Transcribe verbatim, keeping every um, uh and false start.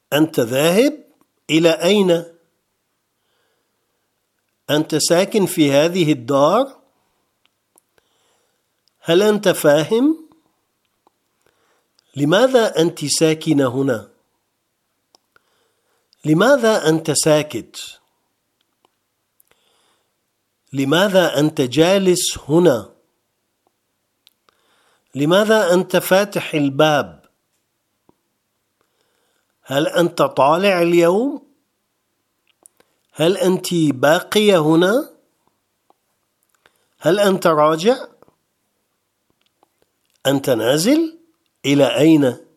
أنت ذاهب إلى أين؟ أنت ساكن في هذه الدار؟ هل أنت فاهم؟ لماذا أنت ساكنة هنا؟ لماذا أنت ساكت؟ لماذا أنت جالس هنا؟ لماذا أنت فاتح الباب؟ هل أنت طالع اليوم؟ هل أنت باقية هنا؟ هل أنت راجع؟ أنت نازل؟ إلى أين؟